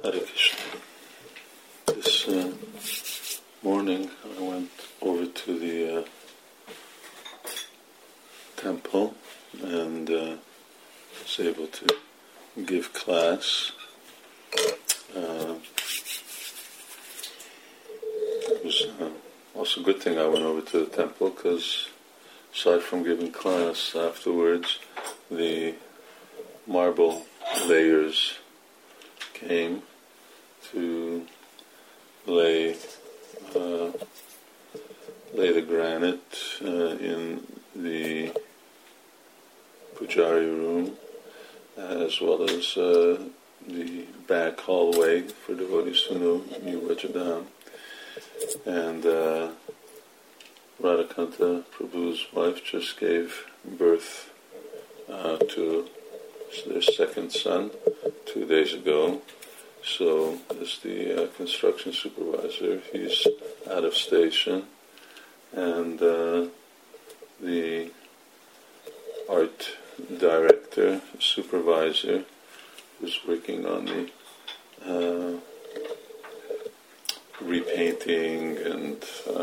Hare Krishna. This morning I went over to the temple and was able to give class. It was also a good thing I went over to the temple because aside from giving class afterwards, the marble layers came to lay the granite in the Pujari room, as well as the back hallway for devotees who knew New Vajradham. And Radhakanta Prabhu's wife just gave birth to their second son 2 days ago. So as the construction supervisor, he's out of station, and the art director, supervisor, who's working on the repainting and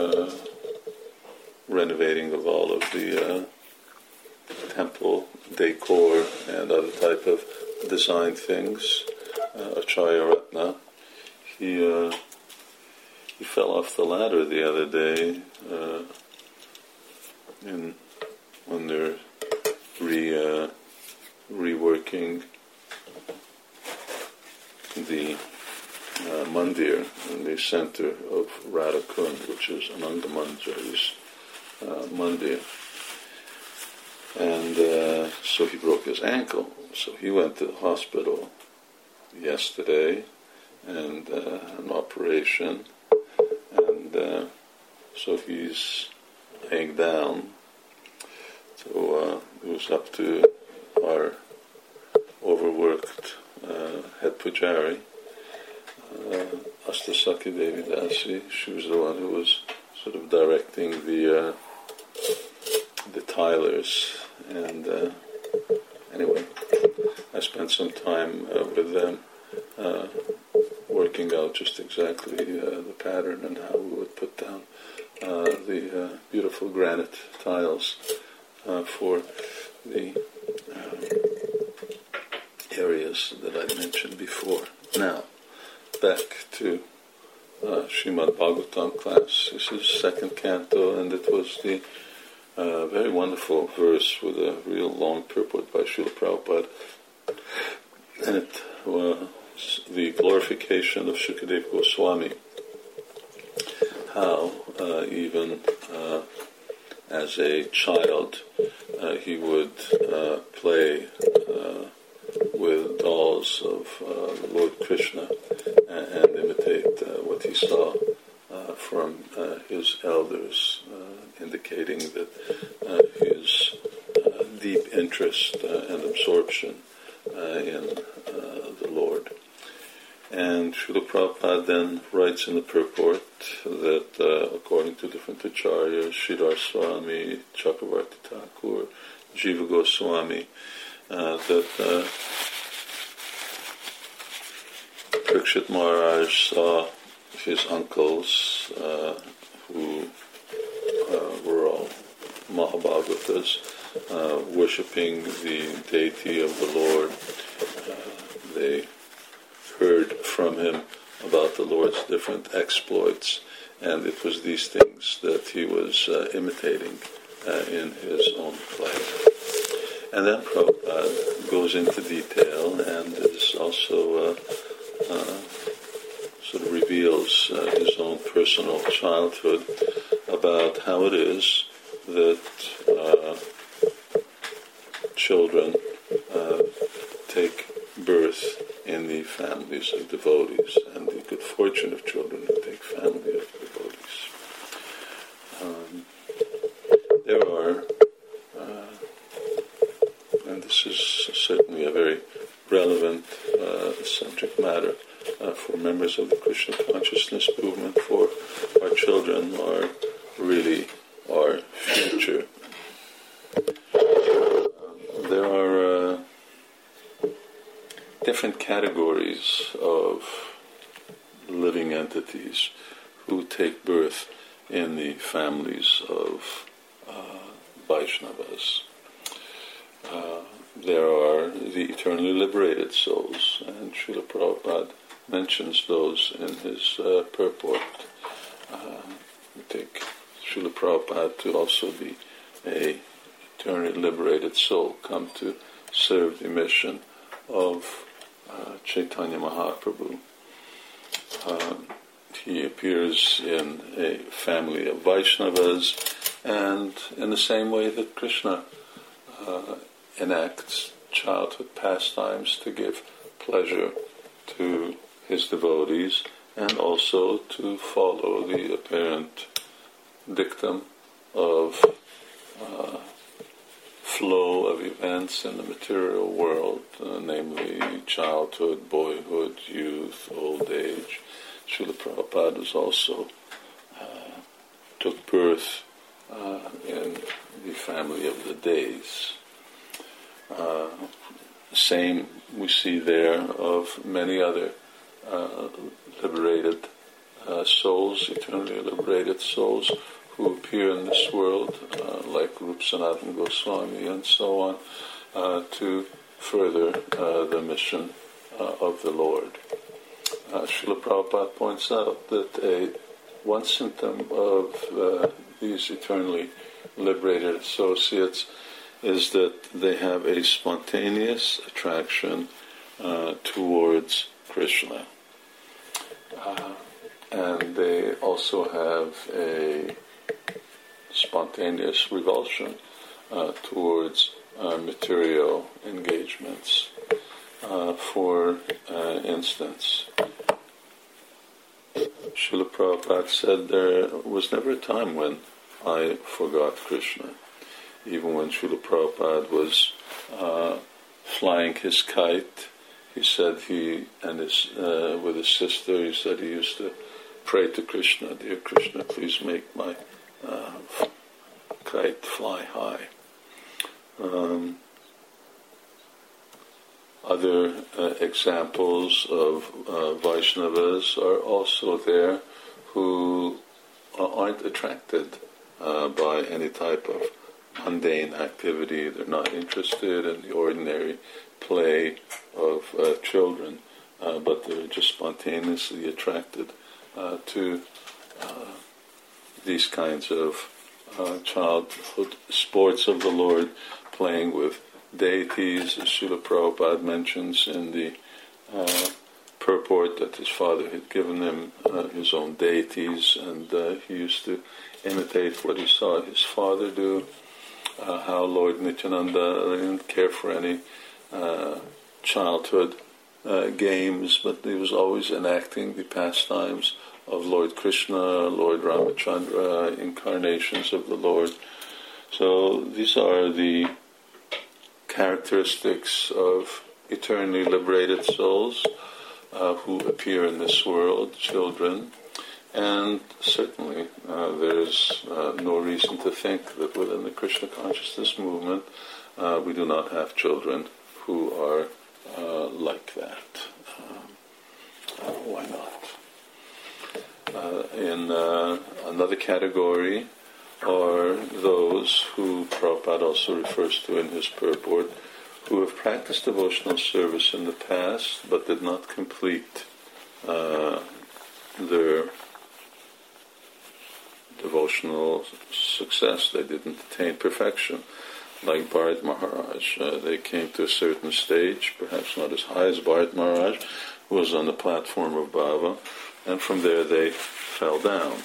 renovating of all of the temple decor and other type of design things, Acharya Ratna. He fell off the ladder the other day when they're reworking the mandir in the center of Radhakund, which is Ananga Manjari's mandir. And so he broke his ankle. So he went to the hospital yesterday and an operation. And so he's laying down. So it was up to our overworked head pujari, Astasaki Devi Dasi. She was the one who was sort of directing the tilers. And anyway, I spent some time with them working out just exactly the pattern and how we would put down the beautiful granite tiles for the areas that I mentioned before. Now, back to Srimad Bhagavatam class. This is second canto, and it was the very wonderful verse with a real long purport by Srila Prabhupada. And it was the glorification of Shukadeva Goswami. How even as a child he would play with dolls of Lord Krishna and imitate what he saw from his elders, indicating that his deep interest and absorption in the Lord. And Srila Prabhupada then writes in the purport that according to different acharyas, Sridhar Swami, Chakravarti Thakur, Jiva Goswami, that Parikshit Maharaj saw his uncles, who were all Mahabhagavatas, worshipping the deity of the Lord. They heard from him about the Lord's different exploits, and it was these things that he was imitating in his own play. And then Prabhupada goes into detail and is also sort of reveals his own personal childhood about how it is that children take birth in the families of devotees, and the good fortune of children who take family of devotees. There are, and this is certainly a very relevant subject matter for members of the Krishna consciousness movement, for our children are really our future. There are different categories of living entities who take birth in the families of Vaishnavas. There are the eternally liberated souls, and Srila Prabhupada mentions those in his purport. We take Srila Prabhupada to also be a eternally liberated soul, come to serve the mission of Chaitanya Mahaprabhu. He appears in a family of Vaishnavas, and in the same way that Krishna enacts childhood pastimes to give pleasure to his devotees, and also to follow the apparent dictum of flow of events in the material world, namely childhood, boyhood, youth, old age. Srila Prabhupada was also took birth in the family of the days. Same we see there of many other liberated souls, eternally liberated souls, who appear in this world, like Rup Sanatana Goswami and so on, to further the mission of the Lord. Srila Prabhupada points out that one symptom of these eternally liberated associates is that they have a spontaneous attraction towards Krishna. And they also have a spontaneous revulsion towards material engagements. For instance, Srila Prabhupada said there was never a time when I forgot Krishna. Even when Srila Prabhupada was flying his kite, he said with his sister, he said he used to pray to Krishna, "Dear Krishna, please make my kite fly high." Other examples of Vaishnavas are also there who aren't attracted by any type of mundane activity. They're not interested in the ordinary play of children, but they're just spontaneously attracted to these kinds of childhood sports of the Lord, playing with deities, as Srila Prabhupada mentions in the purport that his father had given him his own deities, and he used to imitate what he saw his father do. How Lord Nityananda didn't care for any childhood games, but he was always enacting the pastimes of Lord Krishna, Lord Ramachandra, incarnations of the Lord. So these are the characteristics of eternally liberated souls who appear in this world, children. And certainly there's no reason to think that within the Krishna consciousness movement we do not have children who are like that. Why not? In another category are those who Prabhupada also refers to in his purport, who have practiced devotional service in the past but did not complete their devotional success. They didn't attain perfection. Like Bharat Maharaj, they came to a certain stage, perhaps not as high as Bharat Maharaj, who was on the platform of Bhava, and from there they fell down,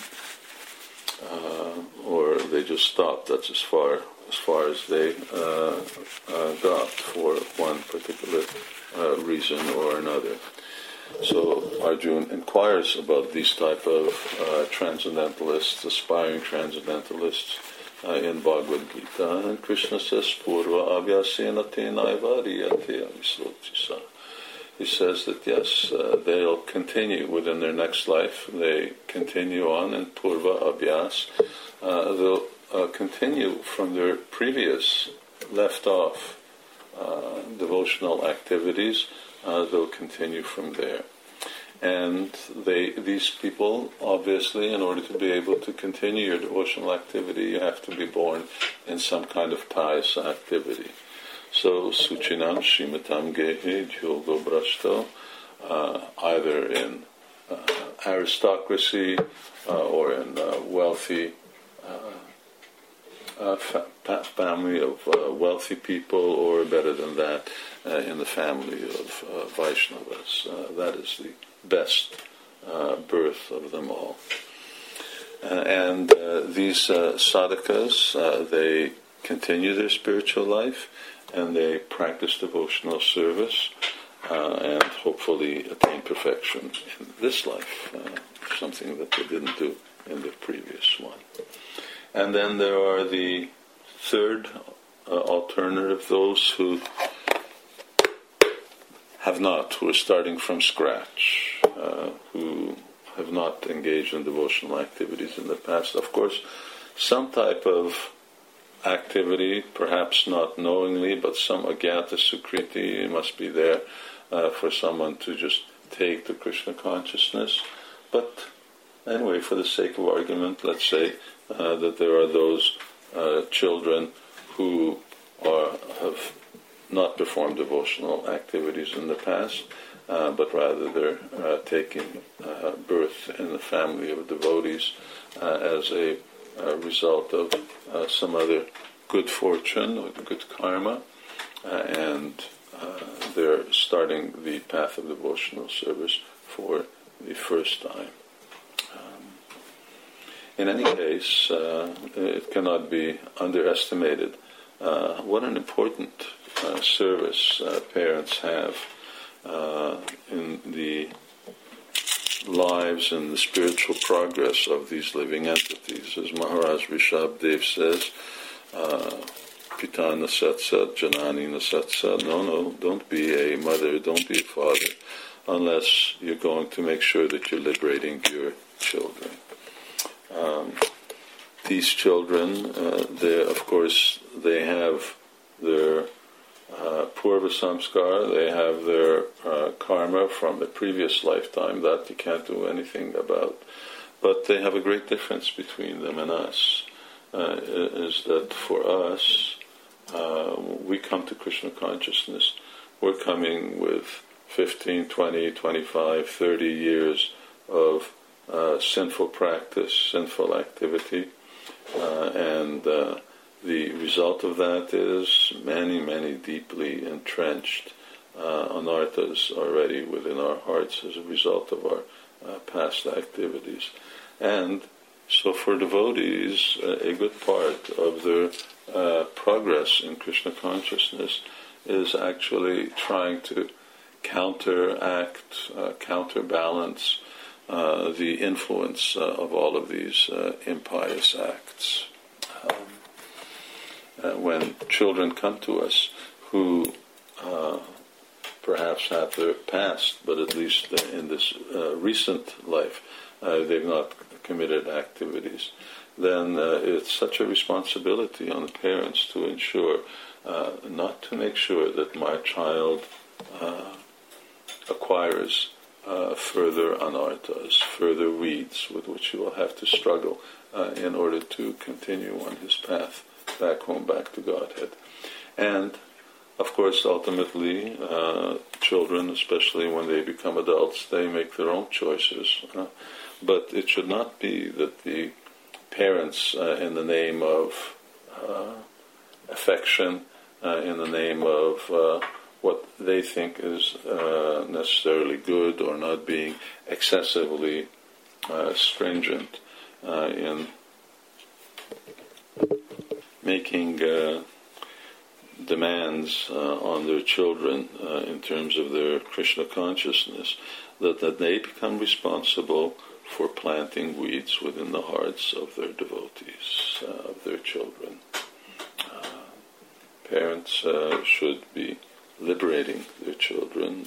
or they just stopped. That's as far as they got for one particular reason or another. So Arjuna inquires about these type of transcendentalists, aspiring transcendentalists, in Bhagavad Gita, and Krishna says, "Purva avyasena tenaiva riyate avislotisa." He says that yes, they'll continue within their next life. They continue on in Purva Abhyas. They'll continue from their previous left off devotional activities. They'll continue from there. And these people, obviously, in order to be able to continue your devotional activity, you have to be born in some kind of pious activity. So, Suchinam Shimatam Gehe Yogo Brashto, either in aristocracy or in wealthy family of wealthy people, or better than that, in the family of Vaishnavas. That is the best birth of them all. And these sadhakas, they continue their spiritual life, and they practice devotional service, and hopefully attain perfection in this life, something that they didn't do in the previous one. And then there are the third alternative, those who have not, who are starting from scratch, who have not engaged in devotional activities in the past. Of course, some type of activity, perhaps not knowingly, but some agyata sukriti must be there for someone to just take to Krishna consciousness. But anyway, for the sake of argument, let's say that there are those children who have not performed devotional activities in the past, but rather they're taking birth in the family of devotees as a result of some other good fortune or good karma, and they're starting the path of devotional service for the first time. In any case, it cannot be underestimated what an important service parents have in the lives and the spiritual progress of these living entities. As Maharaj Rishabdev says, Pita nasatsat, Janani nasatsat. No, don't be a mother, don't be a father, unless you're going to make sure that you're liberating your children. These children, they have their purva samskar, they have their karma from the previous lifetime that you can't do anything about. But they have a great difference between them and us, is that for us, we come to Krishna consciousness, we're coming with 15, 20, 25, 30 years of sinful practice, sinful activity, and the result of that is many, many deeply entrenched anarthas already within our hearts as a result of our past activities. And so for devotees, a good part of their progress in Krishna consciousness is actually trying to counterbalance the influence of all of these impious acts. When children come to us who perhaps have their past, but at least in this recent life they've not committed activities, then it's such a responsibility on the parents to ensure, not to make sure that my child acquires further anarthas, further weeds with which he will have to struggle in order to continue on his path back home, back to Godhead. And, of course, ultimately, children, especially when they become adults, they make their own choices. But it should not be that the parents, in the name of affection, in the name of what they think is necessarily good, or not being excessively stringent in making demands on their children in terms of their Krishna consciousness, that they become responsible for planting weeds within the hearts of their devotees, of their children. Parents should be liberating their children.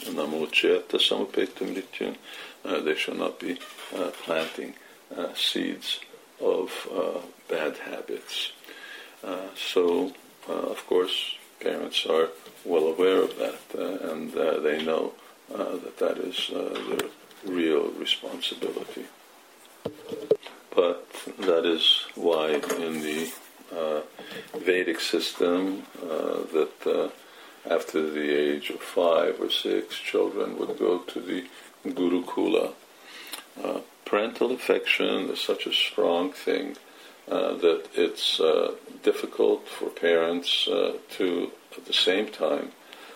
They should not be planting seeds of bad habits. So, of course, parents are well aware of that, and they know that is their real responsibility. But that is why in the Vedic system that after the age of 5 or 6, children would go to the Gurukula. Parental affection is such a strong thing that it's difficult for parents to, at the same time,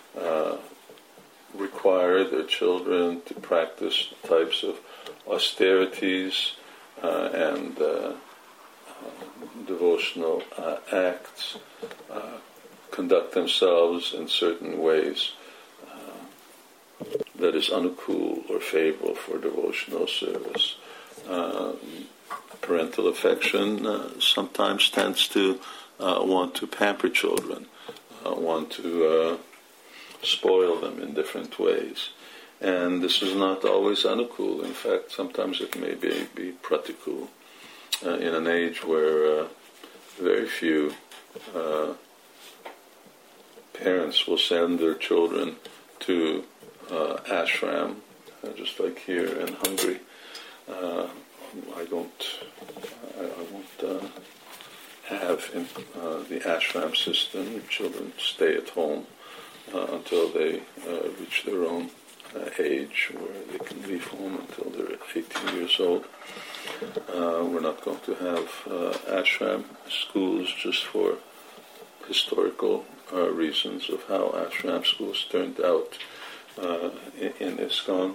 require their children to practice types of austerities and devotional acts, conduct themselves in certain ways that is anukul or favorable for devotional service. Parental affection sometimes tends to want to pamper children, want to spoil them in different ways. And this is not always anukul. In fact, sometimes it may be pratikul. In an age where very few parents will send their children to ashram, just like here in Hungary. I won't have in the ashram system. Children stay at home until they reach their own age where they can leave home until they're 18 years old. We're not going to have ashram schools just for historical reasons of how ashram schools turned out in ISKCON.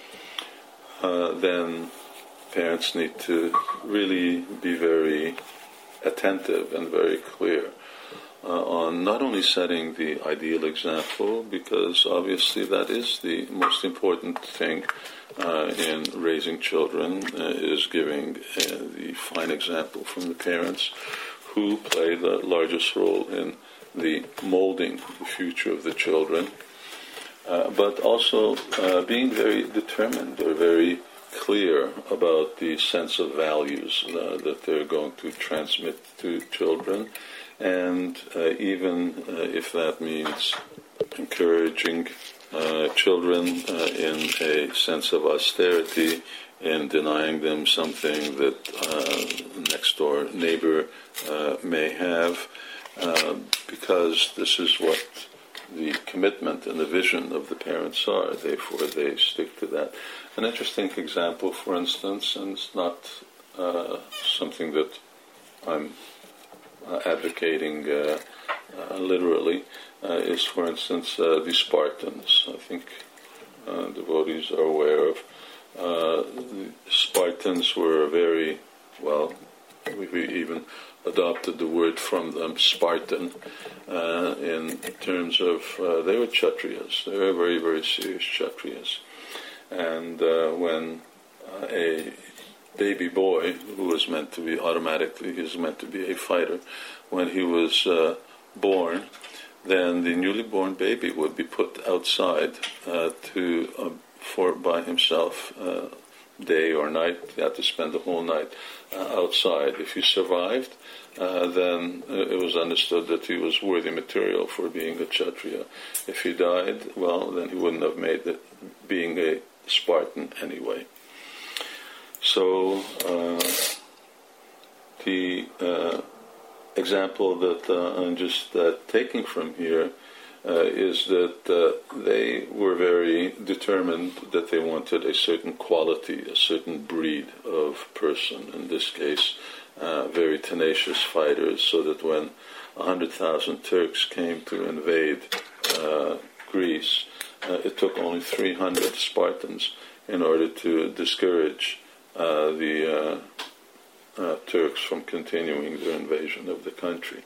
Then parents need to really be very attentive and very clear on not only setting the ideal example, because obviously that is the most important thing in raising children, is giving the fine example from the parents who play the largest role in the molding the future of the children, but also being very determined or very clear about the sense of values that they're going to transmit to children, and even if that means encouraging children in a sense of austerity, in denying them something that next door neighbor may have, because this is what the commitment and the vision of the parents are. Therefore, they stick to that. An interesting example, for instance, and it's not something that I'm advocating literally, is, for instance, the Spartans. I think devotees are aware of. The Spartans were very, well, we even adopted the word from them, Spartan, in terms of they were Kshatriyas. They were very, very serious Kshatriyas. And when a baby boy, who was meant to be automatically, he was meant to be a fighter, when he was born, then the newly born baby would be put outside by himself, day or night. He had to spend the whole night outside. If he survived, then it was understood that he was worthy material for being a Kshatriya. If he died, well, then he wouldn't have made it being a Spartan anyway. So the example that I'm just taking from here is that they were very determined that they wanted a certain quality, a certain breed of person, in this case very tenacious fighters, so that when 100,000 Turks came to invade Greece, it took only 300 Spartans in order to discourage the Turks from continuing their invasion of the country.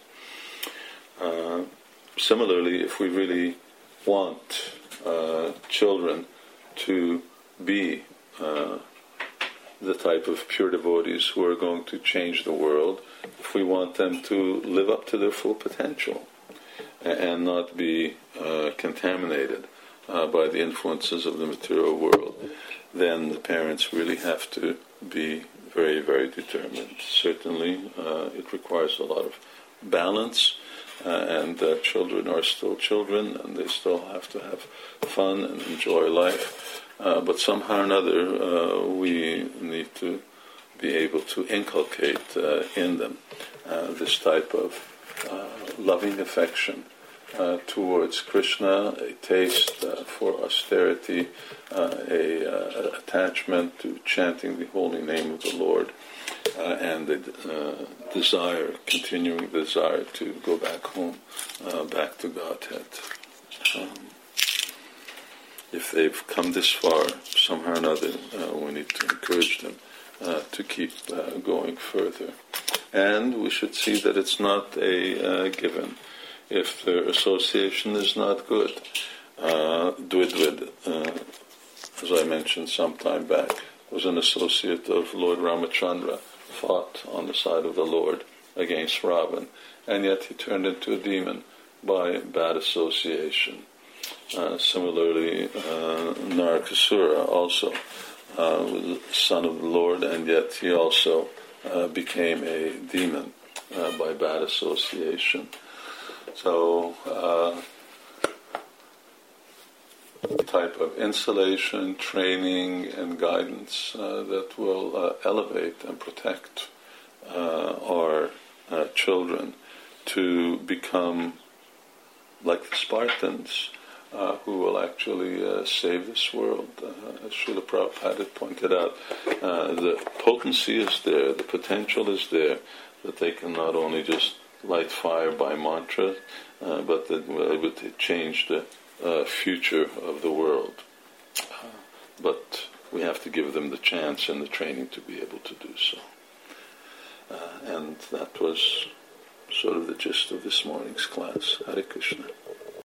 Similarly, if we really want children to be the type of pure devotees who are going to change the world, if we want them to live up to their full potential and not be contaminated by the influences of the material world, then the parents really have to be very, very determined. Certainly, it requires a lot of balance, and children are still children, and they still have to have fun and enjoy life. But somehow or another, we need to be able to inculcate in them this type of loving affection towards Krishna, a taste for austerity, a attachment to chanting the holy name of the Lord, and the continuing desire to go back home, back to Godhead. If they've come this far, somehow or another, we need to encourage them to keep going further. And we should see that it's not a given. If their association is not good, Dvidvid, as I mentioned some time back, was an associate of Lord Ramachandra, fought on the side of the Lord against Ravan, and yet he turned into a demon by bad association. Similarly, Narakasura also was the son of the Lord, and yet he also became a demon by bad association. So, the type of insulation, training, and guidance that will elevate and protect our children to become like the Spartans, who will actually save this world. As Srila Prabhupada had pointed out, the potency is there, the potential is there, that they can not only just light fire by mantra, but that we're able to change the future of the world. But we have to give them the chance and the training to be able to do so. And that was sort of the gist of this morning's class. Hare Krishna.